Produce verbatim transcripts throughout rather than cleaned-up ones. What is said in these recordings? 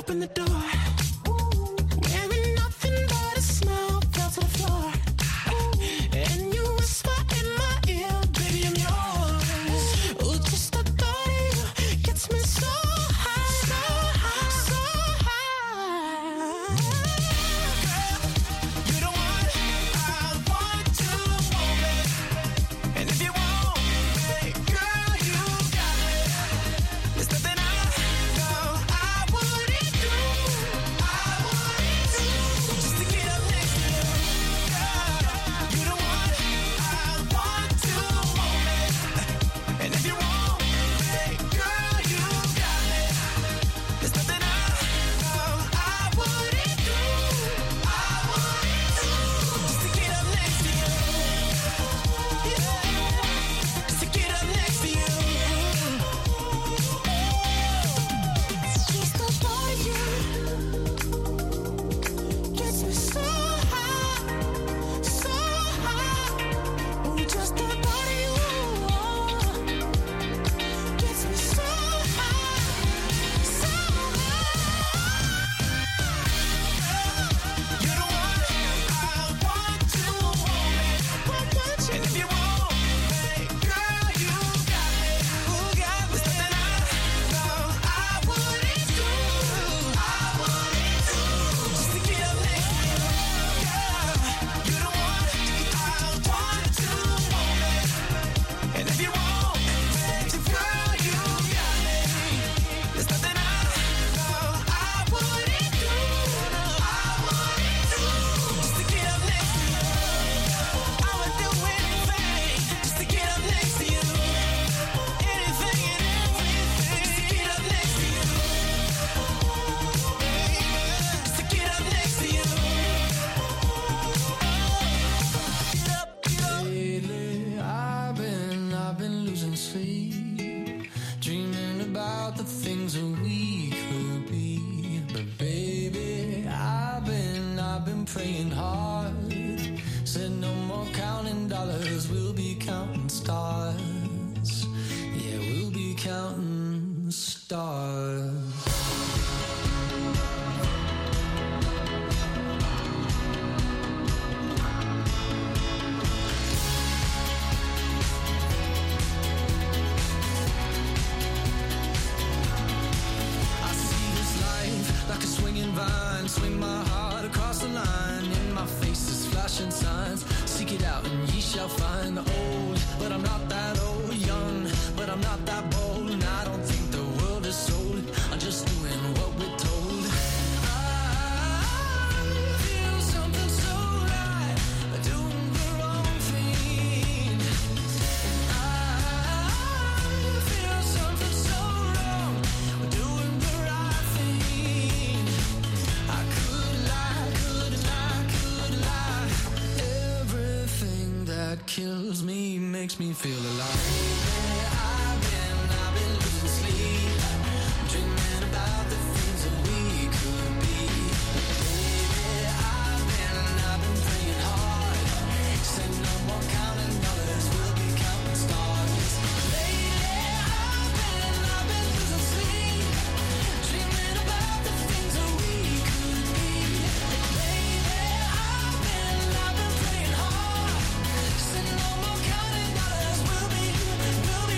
open the door. Wearing nothing but a smile, fell to the floor. And you whisper in my ear, baby, I'm yours. Oh, just the thought of you gets me so high, so high, so high. Girl, you the one I want to want me. And if you want me, girl, you got me. There's nothing I know I wouldn't do, I wouldn't do, just to get up next to you. Girl, you the one I want to want me. And if you want me, girl, you got me. There's nothing I know I wouldn't do, I wouldn't do, just to get up next to you. Yeah, just to get up next to you. Just the thought of you gets me so high, so high. Oh, just the thought of you gets me so high, so high. You're the one I want to want me. And if you want me, girl, you got me. Who got me? There's nothing I know I wouldn't do, I wouldn't do, just to get up next to you. Girl, you're the one I want to want me. And if you want me, girl, you got me. There's nothing I know I wouldn't do, I wouldn't do, just to get up next to you. I would do anything just to get up next to you. Anything and everything just to get up next to you. Just to get up next to you. Get up, get up. Lately, I've been, I've been losing sleep, dreaming about the things that we could be. But baby, I've been, I've been praying hard. Said no more counting dollars, we'll be counting stars. Yeah, we'll be counting stars. I see this life like a swinging vine, swing my heart across the line. In my face is flashing signs, seek it out and ye shall find. Old, but I'm not that old. Young, but I'm not that bold. And I don't think the world is sold, I'm just doing what we're told. I feel something so right, doing the wrong thing. I feel something so wrong, doing the right thing. I could lie, could lie, could lie. Everything that kills me makes me feel alive. I've been, I've been losing sleep, dreaming about the things that we could be. Baby, I've been, I've been praying hard. Said no more counting dollars, we'll be counting stars. Lately, I've been, I've been losing sleep, dreaming about the things that we could be. Baby, I've been, I've been praying hard. Said no more counting dollars, we'll be, we'll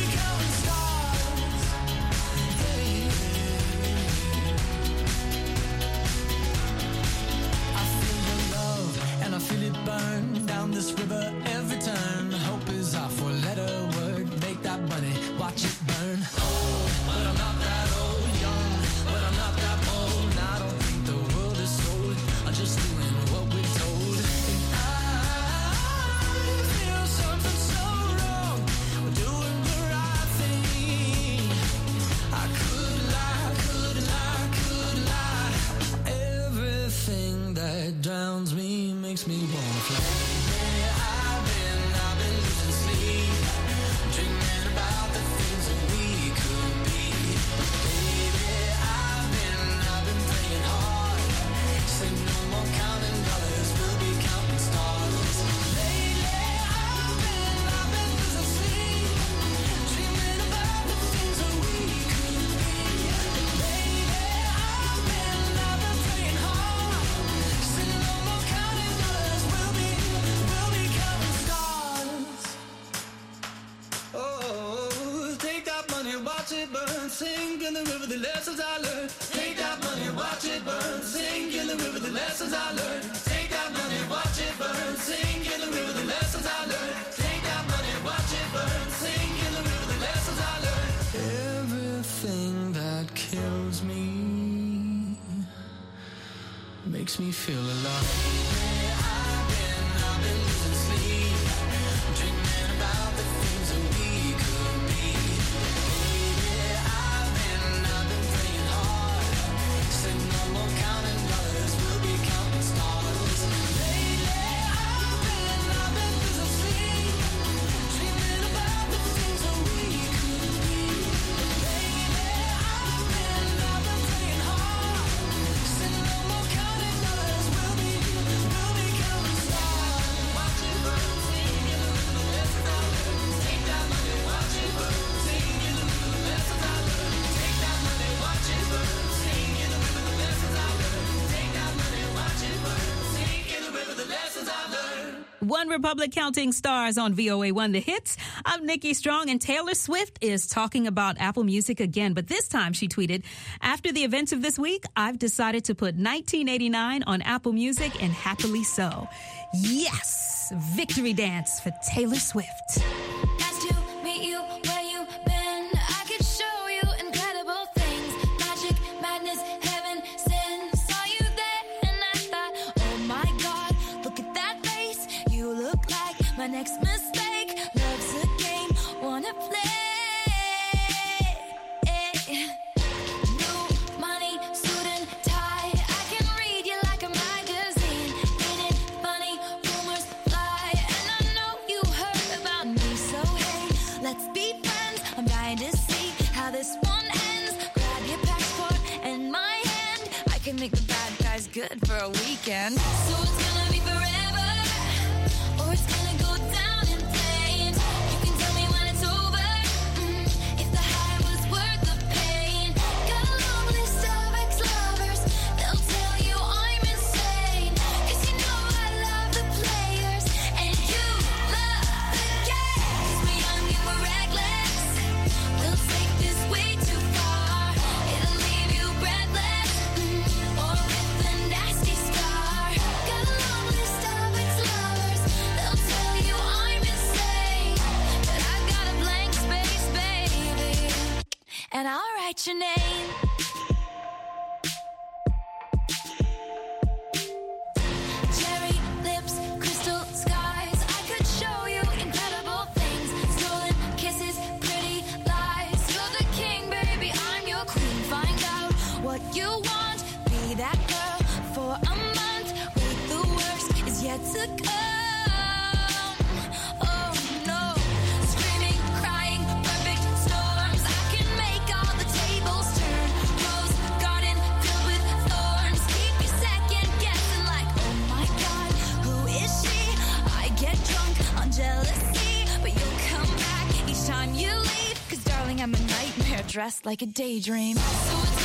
sing in the river the lessons I learned. Take that money, watch it burn. Sing in the river the lessons I learned. Take that money, watch it burn. Sing in the river the lessons I learned. Take that money, watch it burn. Sing in the river the lessons I learned. Everything that kills me makes me feel alive. I've been, I've been losing sleep, dreaming about the things that we could be. Baby, I've been, I've been praying hard. Said no more counting dollars, we'll be counting stars. Lately, I've been, I've been losing sleep, dreaming about the things that we could be. Lately, I've been, I've been praying hard. Said no more counting dollars, we'll be, we'll be counting stars. Watch it burn, sing in the river the lessons I learned. Take that money, watch it burn, sing in the river the lessons I learned. Take that money, watch it burn, sing in the river the lessons I learned. Take that money, watch it burn, sing in the river the lessons I learned. One Republic counting stars on V O A one The Hits. I'm Nikki Strong, and Taylor Swift is talking about Apple Music again, but this time she tweeted, after the events of this week, I've decided to put nineteen eighty-nine on Apple Music, and happily so. Yes! Victory dance for Taylor Swift. Nice to meet you where you been. I could show you incredible things. Magic, madness, heaven, sin. Saw you there and I thought, oh my God, look at that face. You look like my next mistake. Love's a game, wanna play. New money, suit and tie. I can read you like a magazine. Ain't it funny? Rumors fly, and I know you heard about me. So hey, let's be friends. I'm dying to see how this one ends. Grab your passport and my hand. I can make the bad guys good for a weekend. So it's gonna be forever, or it's gonna go down in flames. You can tell me when it's over, mm, if the high was worth the pain. Got a long list of ex-lovers, they'll tell you I'm insane. 'Cause you know I love the players, and you love the game. 'Cause we're young and we're reckless, we'll take this way too far. It'll leave you breathless, mm, or with a nasty scar. Got a long list of ex-lovers, they'll tell you I'm insane. But I've got a blank space, baby, and I'll write your name. Cherry lips, crystal skies. I could show you incredible things. Stolen kisses, pretty lies. You're the king, baby, I'm your queen. Find out what you want. Be that girl for a month. Wait, the worst is yet to come. Oh no. Screaming, crying, perfect storms. I can make all the tables turn. Rose garden filled with thorns. Keep you second guessing like, oh my God, who is she? I get drunk on jealousy, but you'll come back each time you leave. 'Cause darling, I'm a nightmare dressed like a daydream. So it's